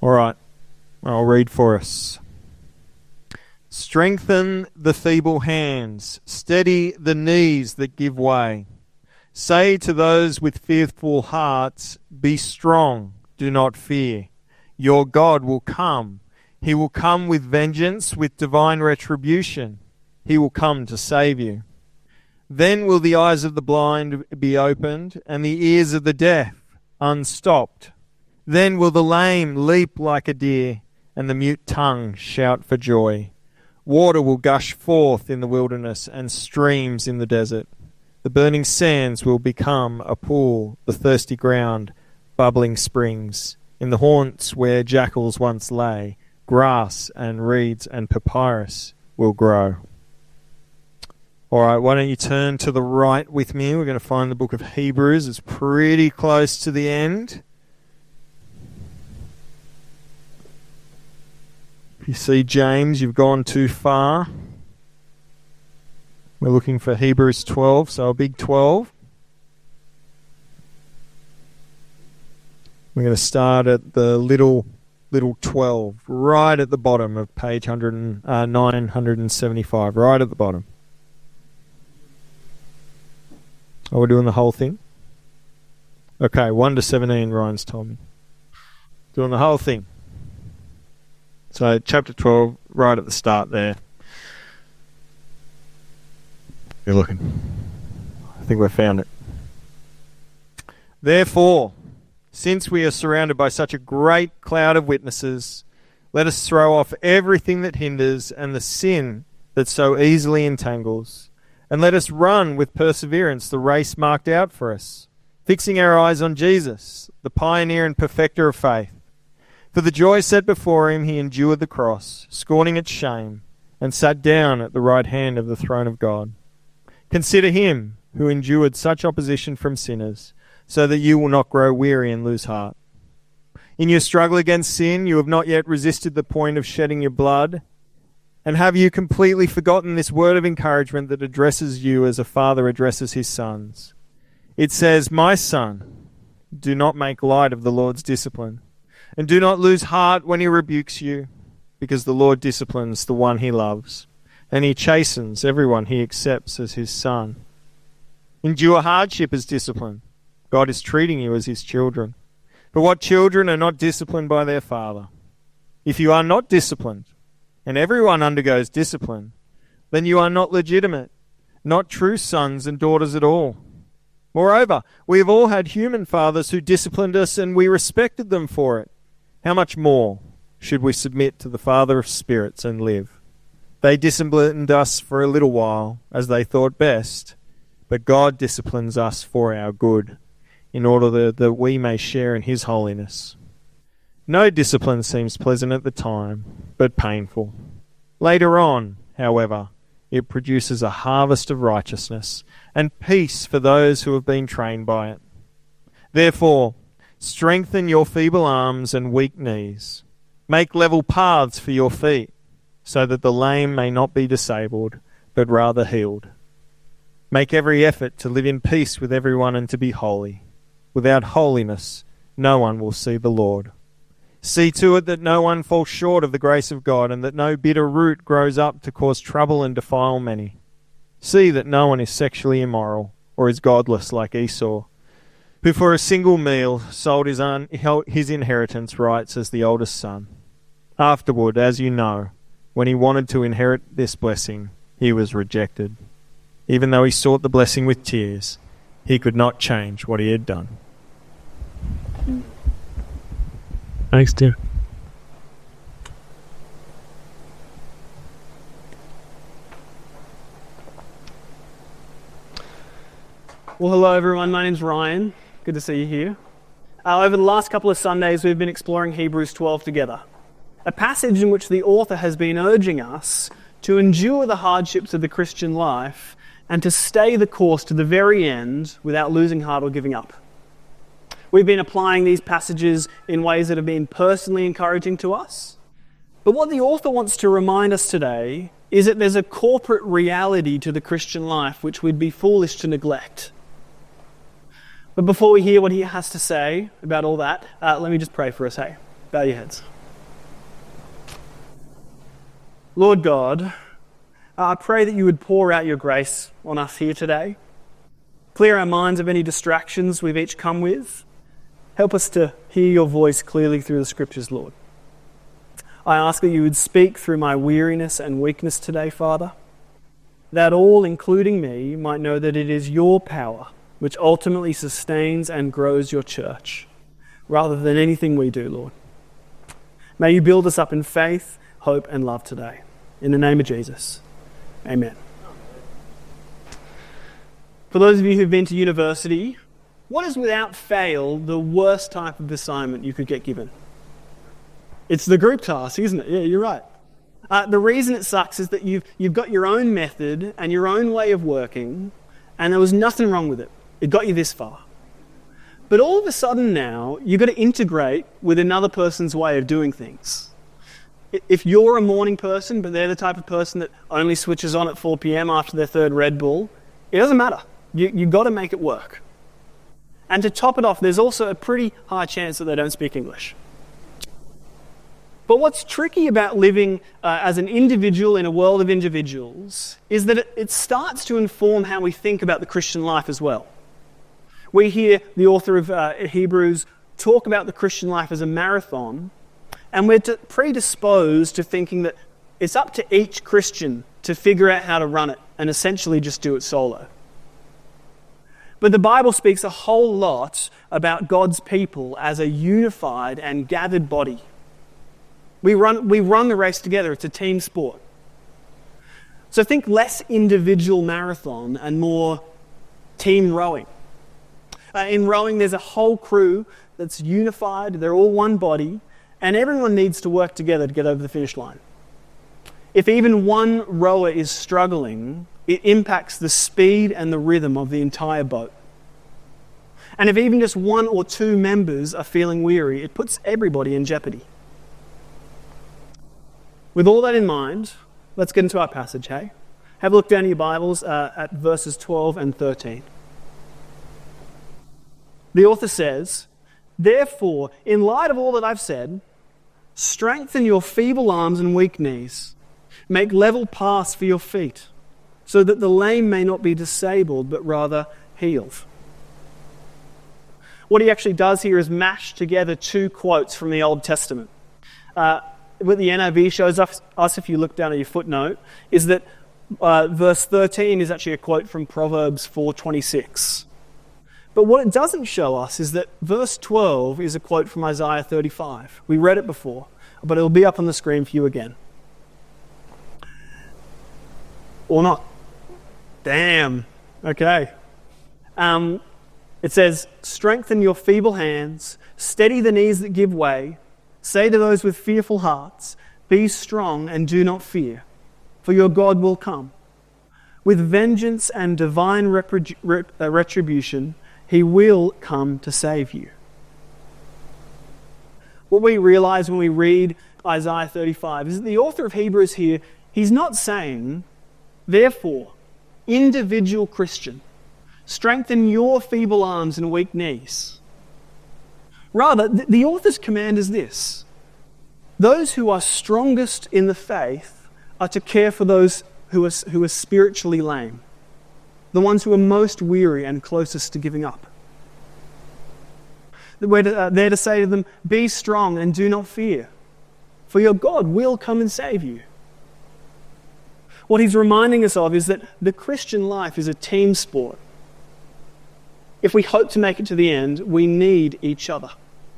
All right, I'll read for us. Strengthen the feeble hands, steady the knees that give way. Say to those with fearful hearts, be strong, do not fear. Your God will come. He will come with vengeance, with divine retribution. He will come to save you. Then will the eyes of the blind be opened, and the ears of the deaf unstopped. Then will the lame leap like a deer, and the mute tongue shout for joy. Water will gush forth in the wilderness, and streams in the desert. The burning sands will become a pool, the thirsty ground, bubbling springs. In the haunts where jackals once lay, grass and reeds and papyrus will grow. All right, why don't you turn to the right with me? We're going to find the book of Hebrews. It's pretty close to the end. If you see James, you've gone too far. We're looking for Hebrews 12, so a big 12. We're going to start at the little 12, right at the bottom of page 975, right at the bottom. Oh, we're doing the whole thing? Okay, 1 to 17, Ryan's told me. Doing the whole thing. So, chapter 12, right at the start there. You're looking. I think we've found it. Therefore, since we are surrounded by such a great cloud of witnesses, let us throw off everything that hinders and the sin that so easily entangles, and let us run with perseverance the race marked out for us, fixing our eyes on Jesus, the pioneer and perfecter of faith. For the joy set before him he endured the cross, scorning its shame, and sat down at the right hand of the throne of God. Consider him who endured such opposition from sinners, so that you will not grow weary and lose heart. In your struggle against sin, you have not yet resisted the point of shedding your blood. And have you completely forgotten this word of encouragement that addresses you as a father addresses his sons? It says, "My son, do not make light of the Lord's discipline, and do not lose heart when he rebukes you, because the Lord disciplines the one he loves, and he chastens everyone he accepts as his son. Endure hardship as discipline. God is treating you as his children. But what children are not disciplined by their father? If you are not disciplined, and everyone undergoes discipline, then you are not legitimate, not true sons and daughters at all. Moreover, we have all had human fathers who disciplined us, and we respected them for it. How much more should we submit to the Father of spirits and live? They disciplined us for a little while, as they thought best, but God disciplines us for our good, in order that we may share in his holiness. No discipline seems pleasant at the time, but painful. Later on, however, it produces a harvest of righteousness and peace for those who have been trained by it. Therefore, strengthen your feeble arms and weak knees. Make level paths for your feet, so that the lame may not be disabled, but rather healed. Make every effort to live in peace with everyone and to be holy. Without holiness, no one will see the Lord. See to it that no one falls short of the grace of God, and that no bitter root grows up to cause trouble and defile many. See that no one is sexually immoral, or is godless like Esau, who for a single meal sold his inheritance rights as the oldest son. Afterward, as you know, when he wanted to inherit this blessing, he was rejected. Even though he sought the blessing with tears, he could not change what he had done. Thanks, Tim. Well, hello everyone, my name's Ryan. Good to see you here. Over the last couple of Sundays, we've been exploring Hebrews 12 together. A passage in which the author has been urging us to endure the hardships of the Christian life and to stay the course to the very end without losing heart or giving up. We've been applying these passages in ways that have been personally encouraging to us. But what the author wants to remind us today is that there's a corporate reality to the Christian life which we'd be foolish to neglect. But before we hear what he has to say about all that, let me just pray for us, hey? Bow your heads. Lord God, I pray that you would pour out your grace on us here today. Clear our minds of any distractions we've each come with. Help us to hear your voice clearly through the Scriptures, Lord. I ask that you would speak through my weariness and weakness today, Father, that all, including me, might know that it is your power which ultimately sustains and grows your church, rather than anything we do, Lord. May you build us up in faith, hope, and love today. In the name of Jesus, amen. For those of you who've been to university, what is without fail the worst type of assignment you could get given? It's the group task, isn't it? Yeah, you're right. The reason it sucks is that you've got your own method and your own way of working, and there was nothing wrong with it. It got you this far. But all of a sudden now, you've got to integrate with another person's way of doing things. If you're a morning person, but they're the type of person that only switches on at 4 p.m. after their third Red Bull, it doesn't matter. You've got to make it work. And to top it off, there's also a pretty high chance that they don't speak English. But what's tricky about living as an individual in a world of individuals is that it starts to inform how we think about the Christian life as well. We hear the author of Hebrews talk about the Christian life as a marathon, and we're predisposed to thinking that it's up to each Christian to figure out how to run it and essentially just do it solo. But the Bible speaks a whole lot about God's people as a unified and gathered body. We run the race together. It's a team sport. So think less individual marathon and more team rowing. In rowing, there's a whole crew that's unified. They're all one body, and everyone needs to work together to get over the finish line. If even one rower is struggling, it impacts the speed and the rhythm of the entire boat. And if even just one or two members are feeling weary, it puts everybody in jeopardy. With all that in mind, let's get into our passage, hey? Have a look down in your Bibles at verses 12 and 13. The author says, "Therefore, in light of all that I've said, strengthen your feeble arms and weak knees. Make level paths for your feet, so that the lame may not be disabled, but rather healed." What he actually does here is mash together two quotes from the Old Testament. What the NIV shows us, if you look down at your footnote, is that verse 13 is actually a quote from Proverbs 4:26. But what it doesn't show us is that verse 12 is a quote from Isaiah 35. We read it before, but it'll be up on the screen for you again. Or not. Damn. Okay. It says, "Strengthen your feeble hands, steady the knees that give way. Say to those with fearful hearts, be strong and do not fear, for your God will come. With vengeance and divine retribution, he will come to save you." What we realize when we read Isaiah 35 is that the author of Hebrews here, he's not saying, therefore, individual Christian, strengthen your feeble arms and weak knees. Rather, the author's command is this: those who are strongest in the faith are to care for those who are spiritually lame, the ones who are most weary and closest to giving up. They're to say to them, be strong and do not fear, for your God will come and save you. What he's reminding us of is that the Christian life is a team sport. If we hope to make it to the end, we need each other.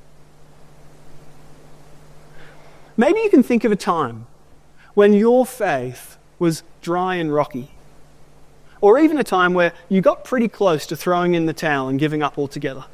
Maybe you can think of a time when your faith was dry and rocky, or even a time where you got pretty close to throwing in the towel and giving up altogether.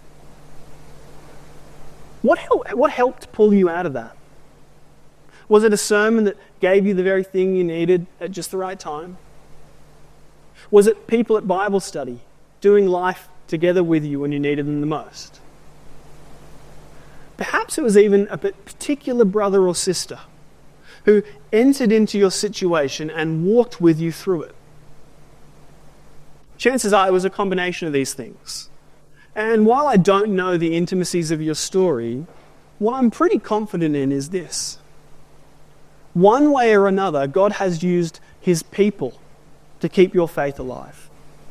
What helped pull you out of that? Was it a sermon that gave you the very thing you needed at just the right time? Was it people at Bible study doing life together with you when you needed them the most? Perhaps it was even a particular brother or sister who entered into your situation and walked with you through it. Chances are it was a combination of these things. And while I don't know the intimacies of your story, what I'm pretty confident in is this. One way or another, God has used his people to keep your faith alive.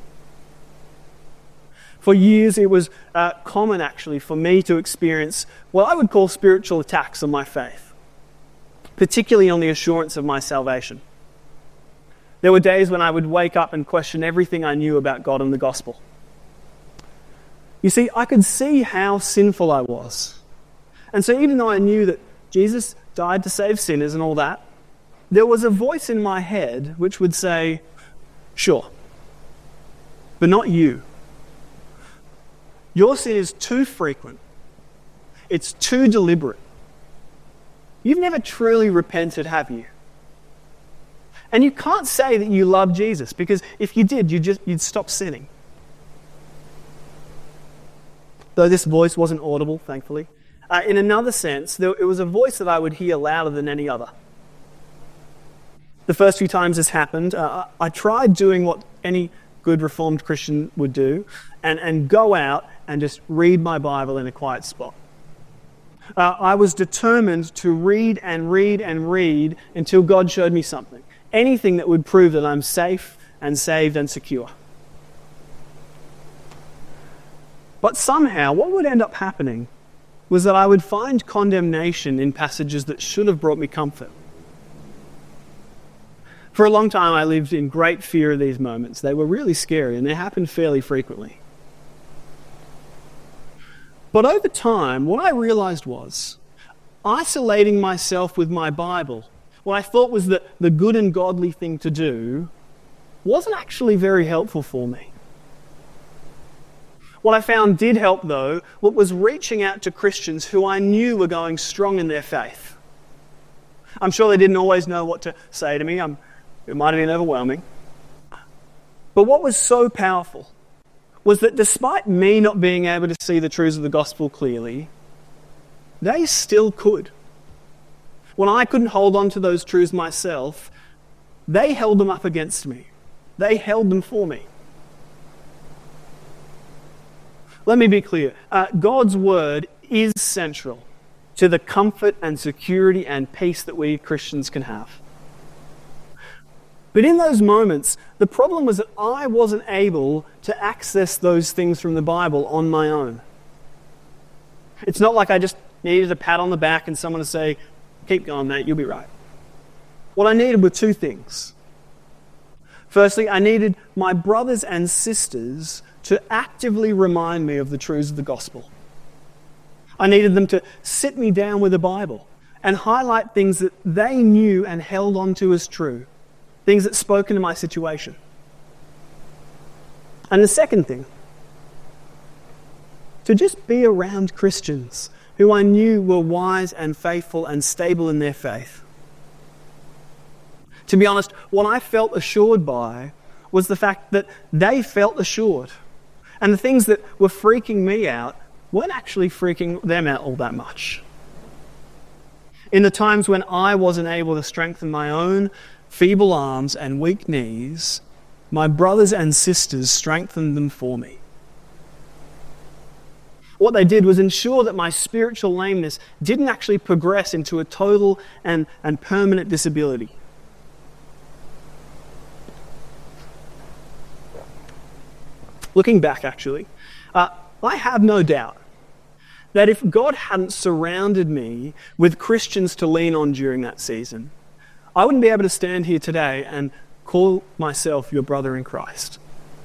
For years, it was common, actually, for me to experience what I would call spiritual attacks on my faith, particularly on the assurance of my salvation. There were days when I would wake up and question everything I knew about God and the gospel. You see, I could see how sinful I was. And so even though I knew that Jesus died to save sinners and all that, there was a voice in my head which would say, sure, but not you. Your sin is too frequent. It's too deliberate. You've never truly repented, have you? And you can't say that you love Jesus, because if you did, you'd stop sinning. Though this voice wasn't audible, thankfully. In another sense, it was a voice that I would hear louder than any other. The first few times this happened, I tried doing what any good Reformed Christian would do, and go out and just read my Bible in a quiet spot. I was determined to read and read and read until God showed me something. Anything that would prove that I'm safe and saved and secure. But somehow, what would end up happening was that I would find condemnation in passages that should have brought me comfort. For a long time, I lived in great fear of these moments. They were really scary, and they happened fairly frequently. But over time, what I realized was, isolating myself with my Bible, what I thought was the good and godly thing to do, wasn't actually very helpful for me. What I found did help, though, was reaching out to Christians who I knew were going strong in their faith. I'm sure they didn't always know what to say to me. It might have been overwhelming. But what was so powerful was that despite me not being able to see the truths of the gospel clearly, they still could. When I couldn't hold on to those truths myself, they held them up against me. They held them for me. Let me be clear. God's word is central to the comfort and security and peace that we Christians can have. But in those moments, the problem was that I wasn't able to access those things from the Bible on my own. It's not like I just needed a pat on the back and someone to say, keep going, mate, you'll be right. What I needed were two things. Firstly, I needed my brothers and sisters to actively remind me of the truths of the gospel. I needed them to sit me down with the Bible and highlight things that they knew and held on to as true. Things that spoke into my situation. And the second thing, to just be around Christians who I knew were wise and faithful and stable in their faith. To be honest, what I felt assured by was the fact that they felt assured. And the things that were freaking me out weren't actually freaking them out all that much. In the times when I wasn't able to strengthen my own feeble arms and weak knees, my brothers and sisters strengthened them for me. What they did was ensure that my spiritual lameness didn't actually progress into a total and permanent disability. Looking back, actually, I have no doubt that if God hadn't surrounded me with Christians to lean on during that season, I wouldn't be able to stand here today and call myself your brother in Christ.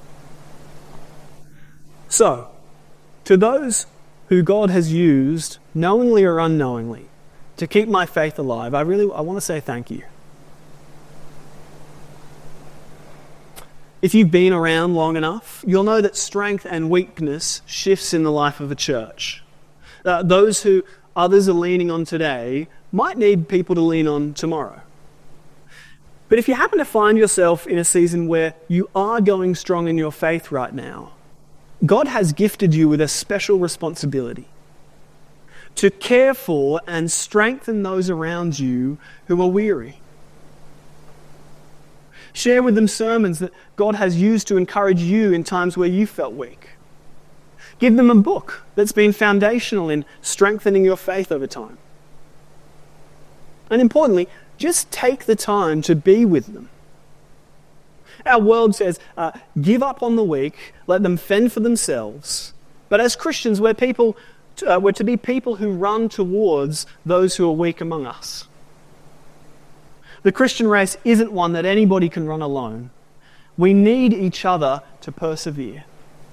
So, to those who God has used, knowingly or unknowingly, to keep my faith alive, I want to say thank you. If you've been around long enough, you'll know that strength and weakness shifts in the life of a church. Those who others are leaning on today might need people to lean on tomorrow. But if you happen to find yourself in a season where you are going strong in your faith right now, God has gifted you with a special responsibility to care for and strengthen those around you who are weary. Share with them sermons that God has used to encourage you in times where you felt weak. Give them a book that's been foundational in strengthening your faith over time. And importantly, just take the time to be with them. Our world says, give up on the weak, let them fend for themselves. But as Christians, we're to be people who run towards those who are weak among us. The Christian race isn't one that anybody can run alone. We need each other to persevere.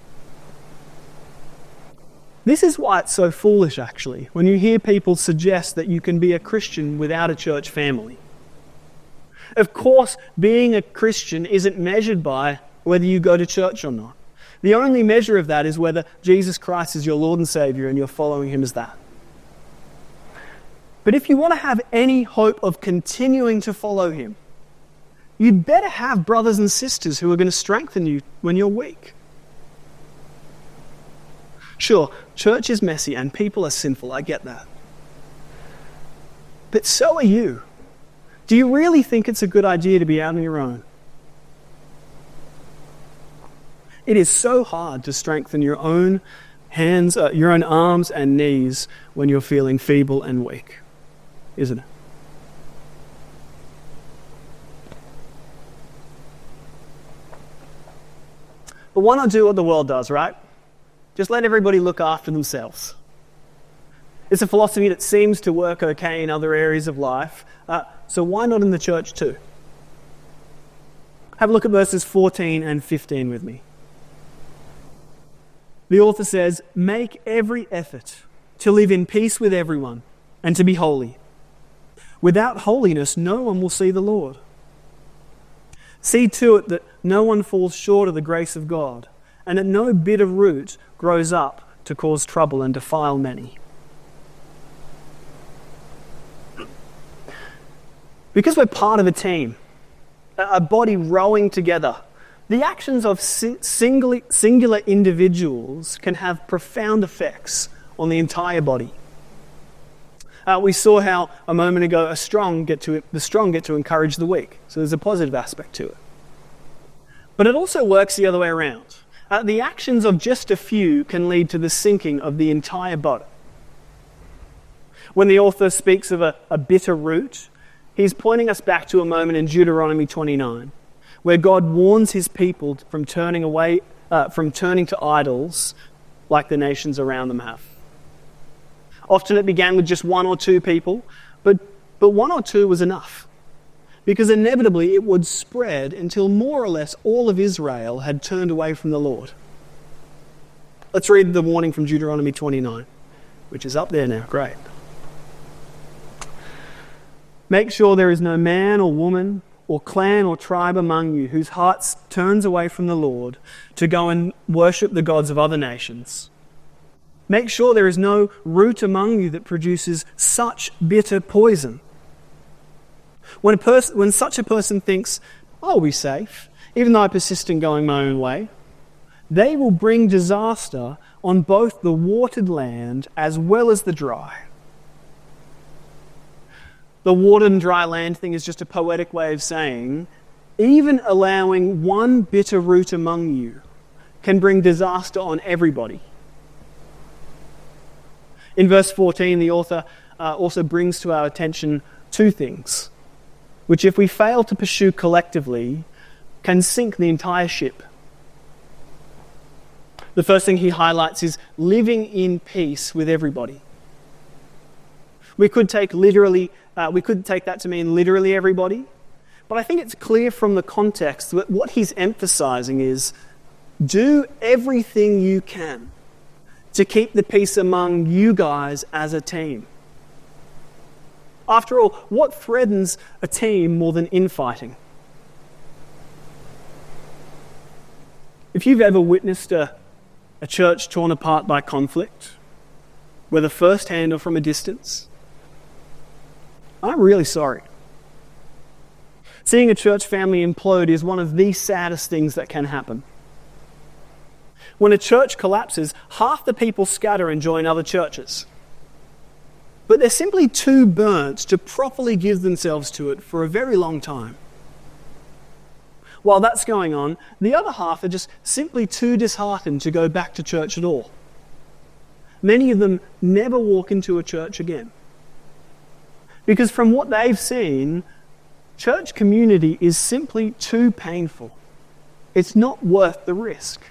This is why it's so foolish, actually, when you hear people suggest that you can be a Christian without a church family. Of course, being a Christian isn't measured by whether you go to church or not. The only measure of that is whether Jesus Christ is your Lord and Saviour and you're following him as that. But if you want to have any hope of continuing to follow him, you'd better have brothers and sisters who are going to strengthen you when you're weak. Sure, church is messy and people are sinful, I get that. But so are you. Do you really think it's a good idea to be out on your own? It is so hard to strengthen your own hands, your own arms and knees when you're feeling feeble and weak, isn't it? But why not do what the world does, right? Just let everybody look after themselves. It's a philosophy that seems to work okay in other areas of life, so why not in the church too? Have a look at verses 14 and 15 with me. The author says, "Make every effort to live in peace with everyone and to be holy. Without holiness, no one will see the Lord. See to it that no one falls short of the grace of God, and that no bitter root grows up to cause trouble and defile many." Because we're part of a team, a body rowing together, the actions of singular individuals can have profound effects on the entire body. We saw how a moment ago the strong get to encourage the weak, so there's a positive aspect to it. But it also works the other way around. The actions of just a few can lead to the sinking of the entire body. When the author speaks of a bitter root, he's pointing us back to a moment in Deuteronomy 29, where God warns his people from turning to idols like the nations around them have. Often it began with just one or two people, but one or two was enough, because inevitably it would spread until more or less all of Israel had turned away from the Lord. Let's read the warning from Deuteronomy 29, which is up there now. Great. "Make sure there is no man or woman or clan or tribe among you whose heart turns away from the Lord to go and worship the gods of other nations. Make sure there is no root among you that produces such bitter poison. When such a person thinks, 'I'll be safe, even though I persist in going my own way,' they will bring disaster on both the watered land as well as the dry." The watered and dry land thing is just a poetic way of saying, even allowing one bitter root among you can bring disaster on everybody. In verse 14, the author also brings to our attention two things, which if we fail to pursue collectively, can sink the entire ship. The first thing he highlights is living in peace with everybody. We could take that to mean literally everybody, but I think it's clear from the context that what he's emphasizing is do everything you can to keep the peace among you guys as a team. After all, what threatens a team more than infighting? If you've ever witnessed a church torn apart by conflict, whether firsthand or from a distance, I'm really sorry. Seeing a church family implode is one of the saddest things that can happen. When a church collapses, half the people scatter and join other churches. But they're simply too burnt to properly give themselves to it for a very long time. While that's going on, the other half are just simply too disheartened to go back to church at all. many of them never walk into a church again. Because from what they've seen, church community is simply too painful. It's not worth the risk.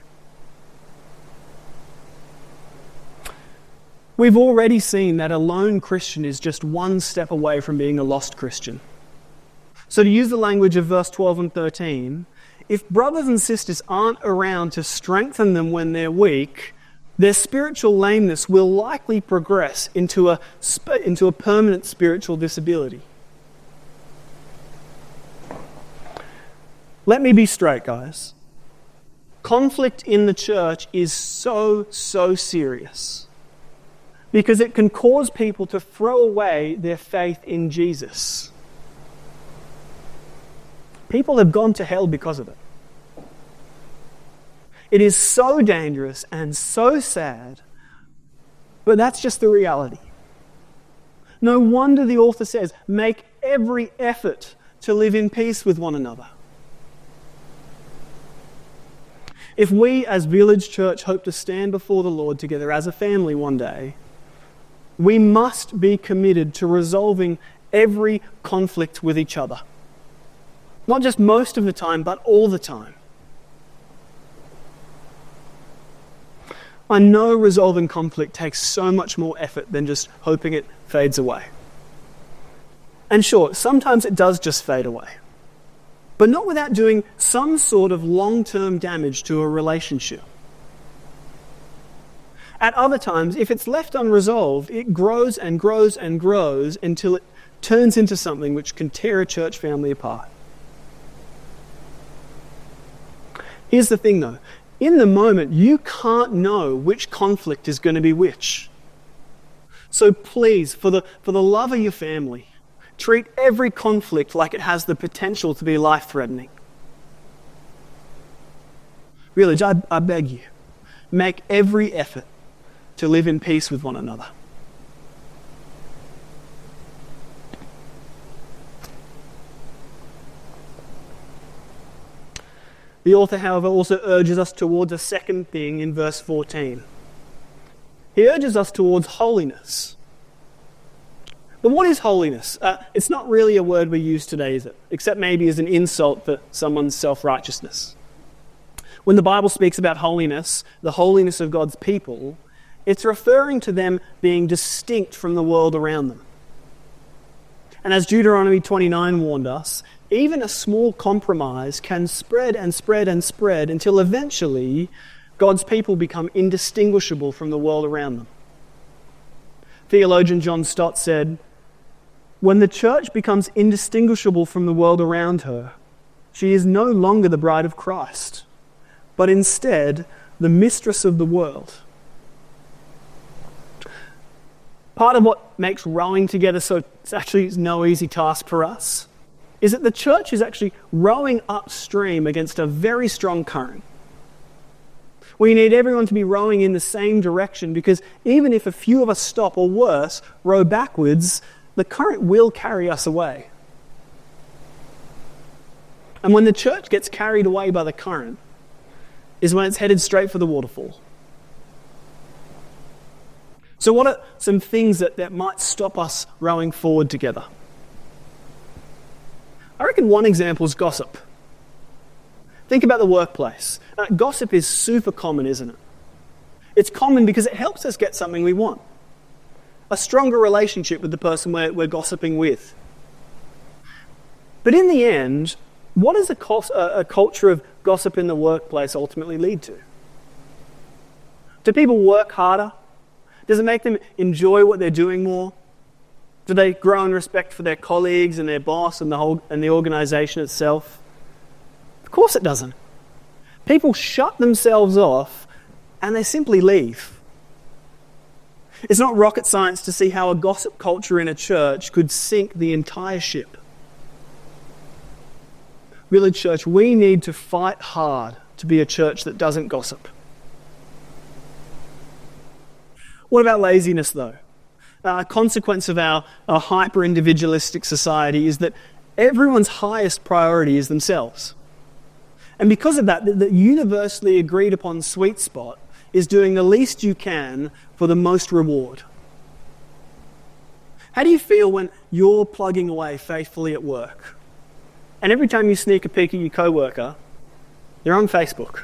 We've already seen that a lone Christian is just one step away from being a lost Christian. So to use the language of verse 12 and 13, if brothers and sisters aren't around to strengthen them when they're weak, their spiritual lameness will likely progress into a permanent spiritual disability. Let me be straight, guys. Conflict in the church is so serious because it can cause people to throw away their faith in Jesus. People have gone to hell because of it. It is so dangerous and so sad, but that's just the reality. No wonder the author says, make every effort to live in peace with one another. If we as Village Church hope to stand before the Lord together as a family one day, we must be committed to resolving every conflict with each other. Not just most of the time, but all the time. I know resolving conflict takes so much more effort than just hoping it fades away. And sure, sometimes it does just fade away. But not without doing some sort of long-term damage to a relationship. At other times, if it's left unresolved, it grows and grows and grows until it turns into something which can tear a church family apart. Here's the thing though, in the moment you can't know which conflict is going to be which. So please, for the love of your family, treat every conflict like it has the potential to be life-threatening. Village, I beg you, make every effort to live in peace with one another. The author, however, also urges us towards a second thing in verse 14. He urges us towards holiness. But what is holiness? It's not really a word we use today, is it? Except maybe as an insult for someone's self-righteousness. When the Bible speaks about holiness, the holiness of God's people, it's referring to them being distinct from the world around them. And as Deuteronomy 29 warned us, even a small compromise can spread and spread and spread until eventually God's people become indistinguishable from the world around them. Theologian John Stott said, "When the church becomes indistinguishable from the world around her, she is no longer the bride of Christ, but instead the mistress of the world." Part of what makes rowing together so it's actually no easy task for us is that the church is actually rowing upstream against a very strong current. We need everyone to be rowing in the same direction because even if a few of us stop, or worse, row backwards, the current will carry us away. And when the church gets carried away by the current is when it's headed straight for the waterfall. So what are some things that might stop us rowing forward together? I reckon one example is gossip. Think about the workplace. Gossip is super common, isn't it? It's common because it helps us get something we want. A stronger relationship with the person we're gossiping with. But in the end, what does a culture of gossip in the workplace ultimately lead to? Do people work harder? Does it make them enjoy what they're doing more? Do they grow in respect for their colleagues and their boss and the organisation itself? Of course it doesn't. People shut themselves off and they simply leave. It's not rocket science to see how a gossip culture in a church could sink the entire ship. Village Church, we need to fight hard to be a church that doesn't gossip. What about laziness, though? A consequence of our hyper-individualistic society is that everyone's highest priority is themselves. And because of that, the universally agreed upon sweet spot is doing the least you can for the most reward. How do you feel when you're plugging away faithfully at work, and every time you sneak a peek at your co-worker, they're on Facebook?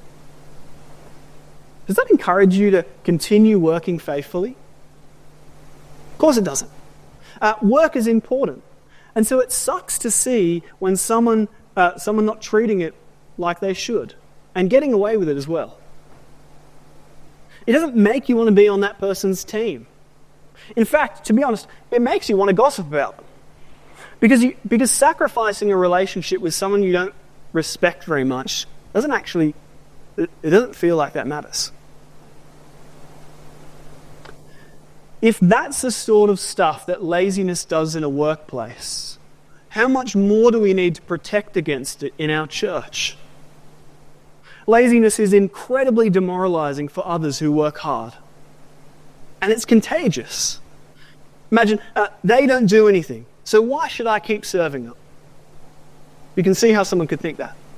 Does that encourage you to continue working faithfully? Of course it doesn't. Work is important. And so it sucks to see when someone not treating it like they should and getting away with it as well. It doesn't make you want to be on that person's team. In fact, to be honest, it makes you want to gossip about them. Because sacrificing a relationship with someone you don't respect very much it doesn't feel like that matters. If that's the sort of stuff that laziness does in a workplace, how much more do we need to protect against it in our church? Laziness is incredibly demoralizing for others who work hard. And it's contagious. Imagine, they don't do anything, so why should I keep serving them? You can see how someone could think that.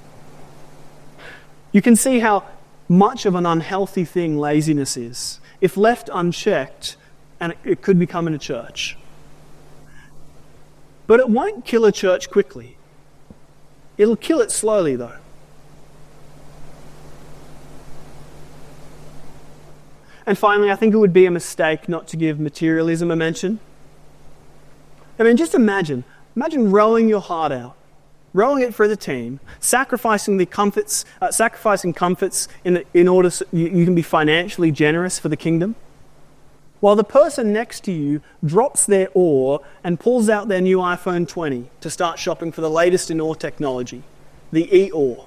You can see how much of an unhealthy thing laziness is. If left unchecked, and it could become in a church. But it won't kill a church quickly. It'll kill it slowly, though. And finally, I think it would be a mistake not to give materialism a mention. I mean, just imagine rowing your heart out, rowing it for the team, sacrificing comforts in order so you can be financially generous for the kingdom, while the person next to you drops their oar and pulls out their new iPhone 20 to start shopping for the latest in oar technology, the e-oar.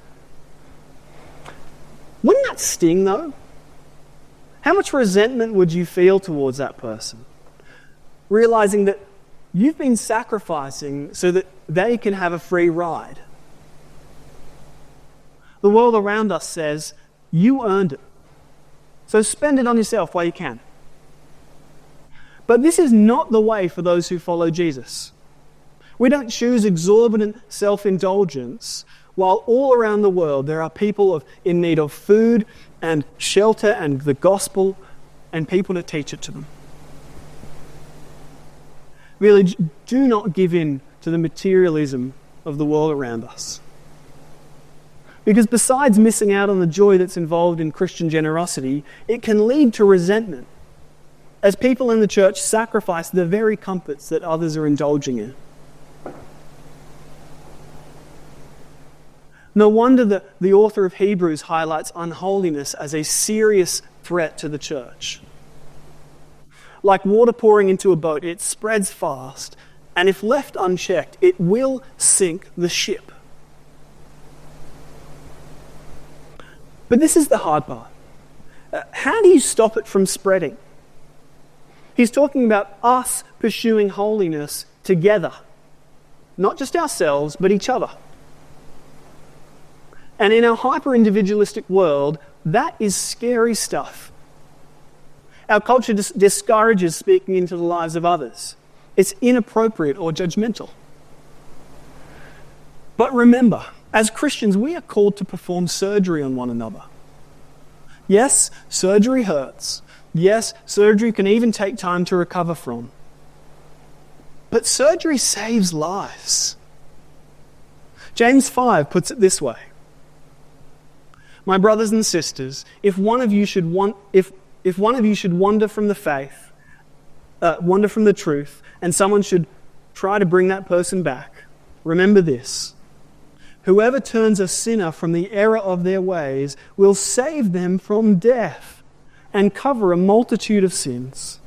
Wouldn't that sting, though? How much resentment would you feel towards that person, realizing that you've been sacrificing so that they can have a free ride? The world around us says, you earned it, so spend it on yourself while you can. But this is not the way for those who follow Jesus. We don't choose exorbitant self-indulgence while all around the world there are people in need of food and shelter and the gospel and people to teach it to them. Really, do not give in to the materialism of the world around us. Because besides missing out on the joy that's involved in Christian generosity, it can lead to resentment as people in the church sacrifice the very comforts that others are indulging in. No wonder the author of Hebrews highlights unholiness as a serious threat to the church. Like water pouring into a boat, it spreads fast, and if left unchecked, it will sink the ship. But this is the hard part. How do you stop it from spreading? He's talking about us pursuing holiness together. Not just ourselves, but each other. And in our hyper-individualistic world, that is scary stuff. Our culture discourages speaking into the lives of others. It's inappropriate or judgmental. But remember, as Christians, we are called to perform surgery on one another. Yes, surgery hurts. Yes, surgery can even take time to recover from. But surgery saves lives. James 5 puts it this way. My brothers and sisters, if one of you should wander from the faith, wander from the truth, and someone should try to bring that person back, remember this. Whoever turns a sinner from the error of their ways will save them from death and cover a multitude of sins.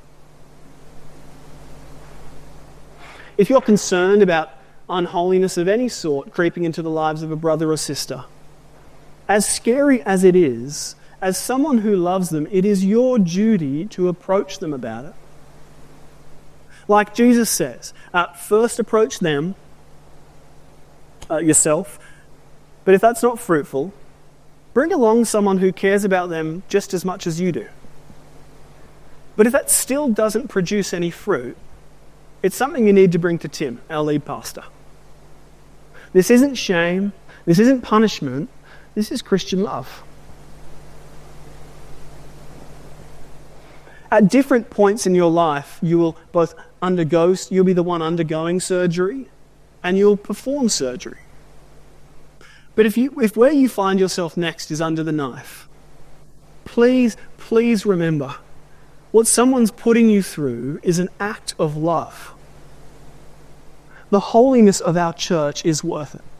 If you're concerned about unholiness of any sort creeping into the lives of a brother or sister, as scary as it is, as someone who loves them, it is your duty to approach them about it. Like Jesus says, first approach them, yourself, but if that's not fruitful, bring along someone who cares about them just as much as you do. But if that still doesn't produce any fruit, it's something you need to bring to Tim, our lead pastor. This isn't shame, this isn't punishment, this is Christian love. At different points in your life, you will both you'll be the one undergoing surgery, and you'll perform surgery. But if where you find yourself next is under the knife, please remember, what someone's putting you through is an act of love. The holiness of our church is worth it.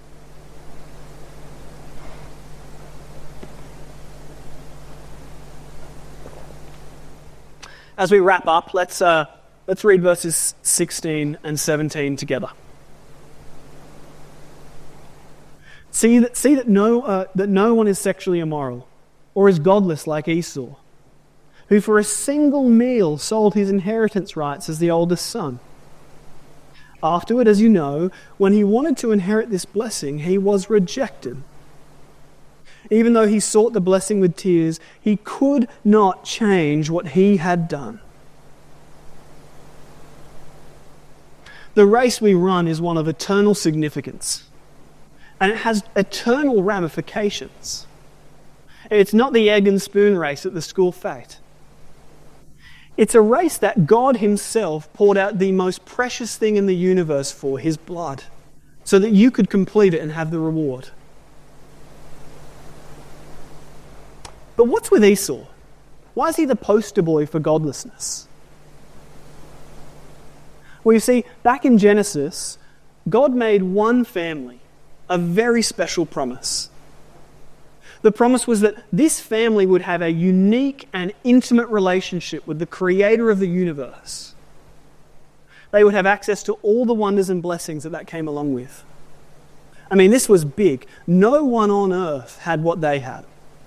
As we wrap up, let's read verses 16 and 17 together. See that no one is sexually immoral or is godless like Esau, who for a single meal sold his inheritance rights as the oldest son. Afterward, as you know, when he wanted to inherit this blessing, he was rejected. Even though he sought the blessing with tears, he could not change what he had done. The race we run is one of eternal significance, and it has eternal ramifications. It's not the egg and spoon race at the school fete. It's a race that God himself poured out the most precious thing in the universe for, his blood, so that you could complete it and have the reward. But what's with Esau? Why is he the poster boy for godlessness? Well, you see, back in Genesis, God made one family a very special promise. The promise was that this family would have a unique and intimate relationship with the creator of the universe. They would have access to all the wonders and blessings that came along with. I mean, this was big. No one on earth had what they had.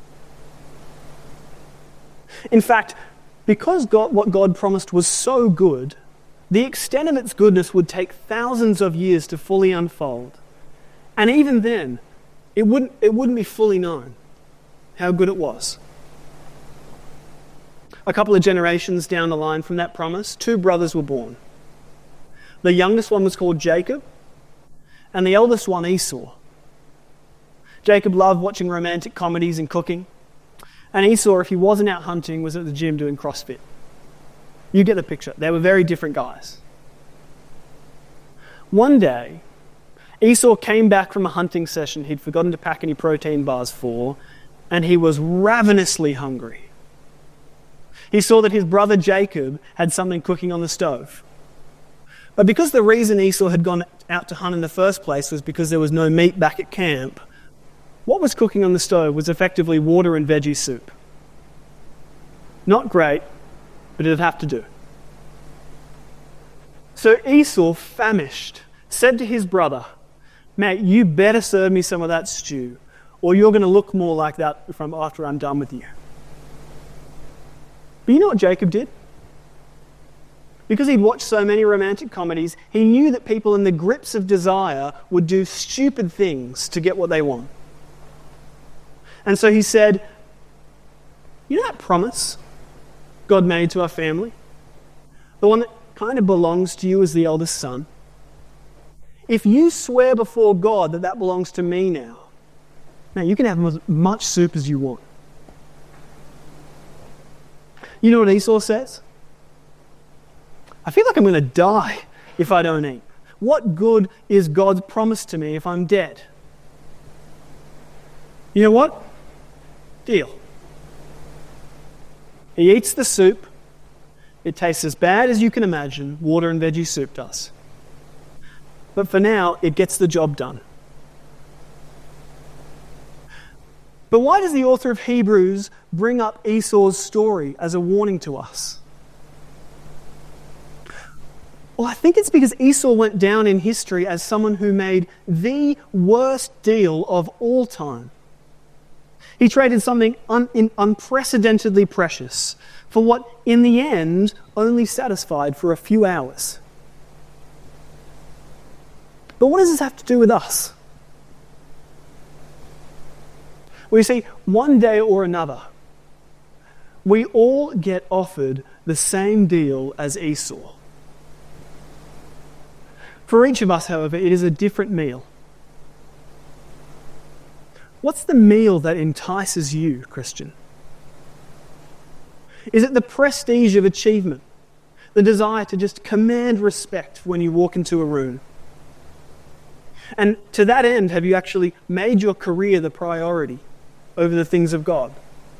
In fact, because what God promised was so good, the extent of its goodness would take thousands of years to fully unfold. And even then, it wouldn't be fully known how good it was. A couple of generations down the line from that promise, 2 brothers were born. The youngest one was called Jacob, and the eldest one Esau. Jacob loved watching romantic comedies and cooking, and Esau, if he wasn't out hunting, was at the gym doing CrossFit. You get the picture. They were very different guys. One day, Esau came back from a hunting session he'd forgotten to pack any protein bars for, and he was ravenously hungry. He saw that his brother Jacob had something cooking on the stove. But because the reason Esau had gone out to hunt in the first place was because there was no meat back at camp, what was cooking on the stove was effectively water and veggie soup. Not great, but it'd have to do. So Esau, famished, said to his brother, "Mate, you better serve me some of that stew, or you're going to look more like that after I'm done with you." But you know what Jacob did? Because he'd watched so many romantic comedies, he knew that people in the grips of desire would do stupid things to get what they want. And so he said, "You know that promise God made to our family? The one that kind of belongs to you as the eldest son? If you swear before God that belongs to me now you can have as much soup as you want." You know what Esau says? "I feel like I'm going to die if I don't eat. What good is God's promise to me if I'm dead?" You know what? Deal. He eats the soup. It tastes as bad as you can imagine water and veggie soup does. But for now, it gets the job done. But why does the author of Hebrews bring up Esau's story as a warning to us? Well, I think it's because Esau went down in history as someone who made the worst deal of all time. He traded something unprecedentedly precious for what, in the end, only satisfied for a few hours. But what does this have to do with us? Well, you see, one day or another, we all get offered the same deal as Esau. For each of us, however, it is a different meal. What's the meal that entices you, Christian? Is it the prestige of achievement? The desire to just command respect when you walk into a room? And to that end, have you actually made your career the priority over the things of God?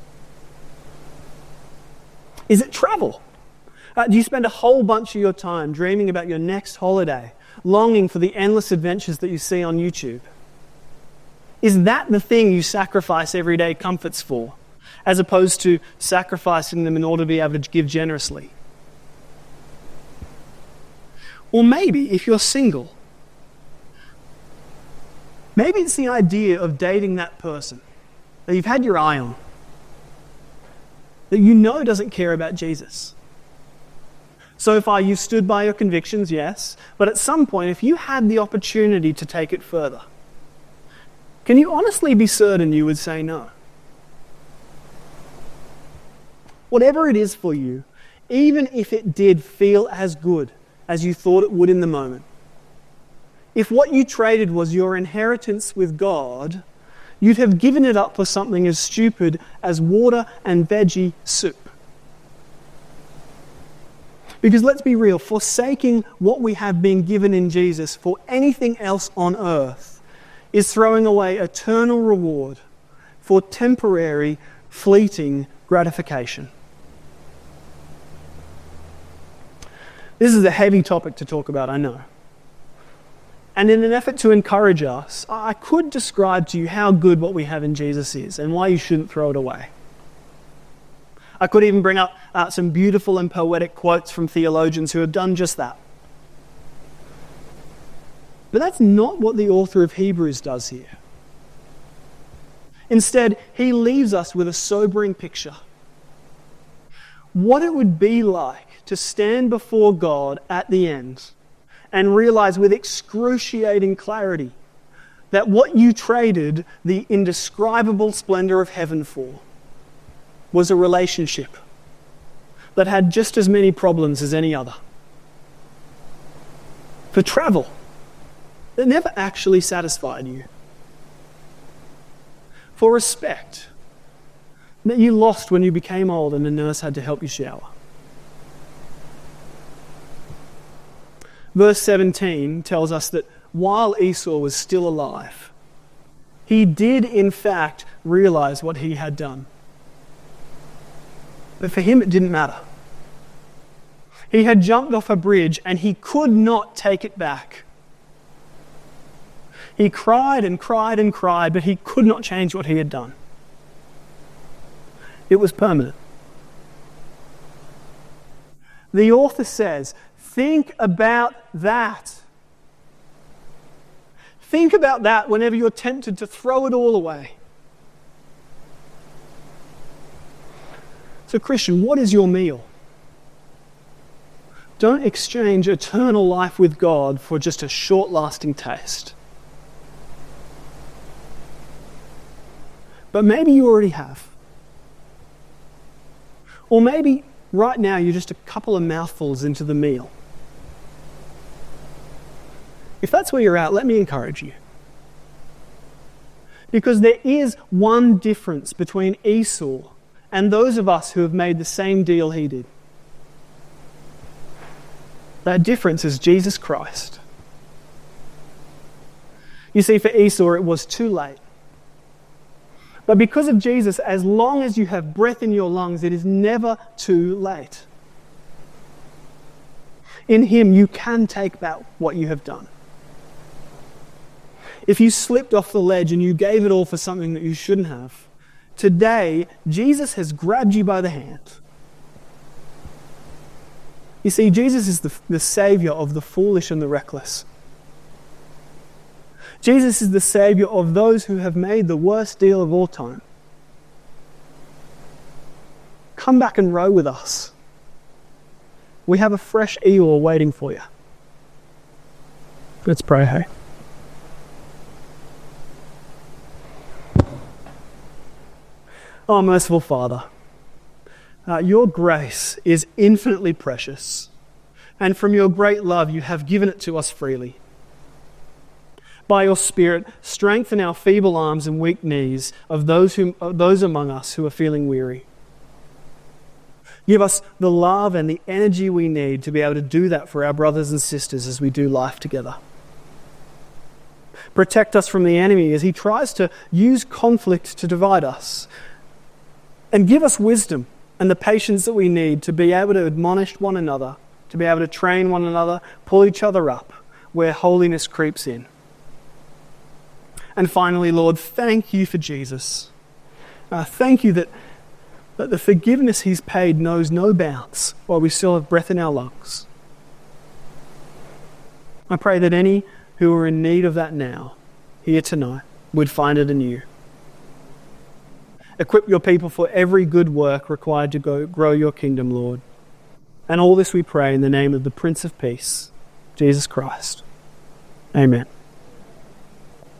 Is it travel? Do you spend a whole bunch of your time dreaming about your next holiday, longing for the endless adventures that you see on YouTube? Is that the thing you sacrifice everyday comforts for, as opposed to sacrificing them in order to be able to give generously? Or maybe, if you're single, maybe it's the idea of dating that person that you've had your eye on, that you know doesn't care about Jesus. So far, you've stood by your convictions, yes, but at some point, if you had the opportunity to take it further, can you honestly be certain you would say no? Whatever it is for you, even if it did feel as good as you thought it would in the moment, if what you traded was your inheritance with God, you'd have given it up for something as stupid as water and veggie soup. Because let's be real, forsaking what we have been given in Jesus for anything else on earth is throwing away eternal reward for temporary, fleeting gratification. This is a heavy topic to talk about, I know. And in an effort to encourage us, I could describe to you how good what we have in Jesus is and why you shouldn't throw it away. I could even bring up some beautiful and poetic quotes from theologians who have done just that. But that's not what the author of Hebrews does here. Instead, he leaves us with a sobering picture. What it would be like to stand before God at the end and realize with excruciating clarity that what you traded the indescribable splendor of heaven for was a relationship that had just as many problems as any other. For travel that never actually satisfied you. For respect that you lost when you became old and the nurse had to help you shower. Verse 17 tells us that while Esau was still alive, he did in fact realize what he had done. But for him it didn't matter. He had jumped off a bridge and he could not take it back. He cried and cried and cried, but he could not change what he had done. It was permanent. The author says, think about that. Think about that whenever you're tempted to throw it all away. So, Christian, what is your meal? Don't exchange eternal life with God for just a short-lasting taste. But maybe you already have. Or maybe right now you're just a couple of mouthfuls into the meal. If that's where you're at, let me encourage you. Because there is one difference between Esau and those of us who have made the same deal he did. That difference is Jesus Christ. You see, for Esau, it was too late. But because of Jesus, as long as you have breath in your lungs, it is never too late. In him, you can take back what you have done. If you slipped off the ledge and you gave it all for something that you shouldn't have, today, Jesus has grabbed you by the hand. You see, Jesus is the Saviour of the foolish and the reckless. Jesus is the Saviour of those who have made the worst deal of all time. Come back and row with us. We have a fresh Eeyore waiting for you. Let's pray, hey? Oh, merciful Father, your grace is infinitely precious, and from your great love you have given it to us freely. By your Spirit, strengthen our feeble arms and weak knees of those among us who are feeling weary. Give us the love and the energy we need to be able to do that for our brothers and sisters as we do life together. Protect us from the enemy as he tries to use conflict to divide us. And give us wisdom and the patience that we need to be able to admonish one another, to be able to train one another, pull each other up where holiness creeps in. And finally, Lord, thank you for Jesus. Thank you that the forgiveness he's paid knows no bounds while we still have breath in our lungs. I pray that any who are in need of that now, here tonight, would find it anew. Equip your people for every good work required to grow your kingdom, Lord. And all this we pray in the name of the Prince of Peace, Jesus Christ. Amen.